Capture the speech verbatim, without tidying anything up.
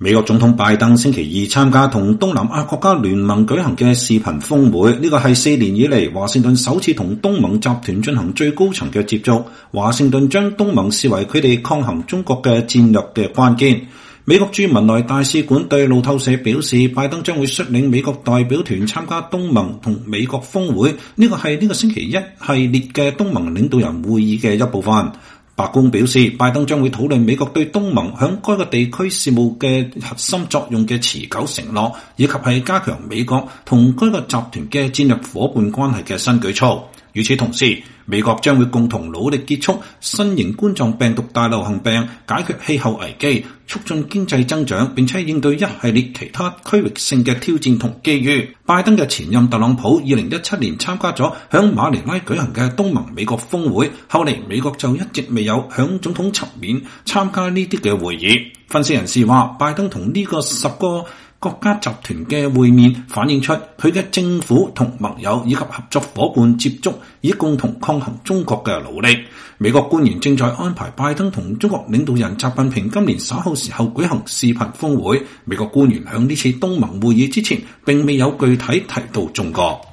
美國總統拜登星期二參加同東南亞國家聯盟舉行嘅視頻峰會，呢個係四年以嚟華盛頓首次同東盟集團進行最高層嘅接觸。華盛頓將東盟視為佢哋抗衡中國嘅戰略嘅關鍵。美國駐文萊大使館對路透社表示，拜登將會率領美國代表團參加東盟同美國峰會，呢個係呢個星期一系列嘅東盟領導人會議嘅一部分。白宮表示，拜登將會討論美國對東盟響該個地區事務嘅核心作用嘅持久承諾，以及係加強美國同該個集團嘅戰略夥伴關係嘅新舉措。與此同時，美國將會共同努力結束新型冠狀病毒大流行病，解決氣候危機，促進經濟增長，並且應對一系列其他區域性嘅挑戰同機遇。拜登嘅前任特朗普二零一七年參加咗響馬尼拉舉行嘅東盟美國峰會，後嚟美國就一直未有響總統層面參加呢啲嘅會議。分析人士話，拜登同呢個十個國家集團嘅會面反映出佢嘅政府同盟友以及合作夥伴接觸，以共同抗衡中國嘅努力。美國官員正在安排拜登同中國領導人習近平今年稍後時候舉行視頻峰會。美國官員響呢次東盟會議之前並未有具體提到中國。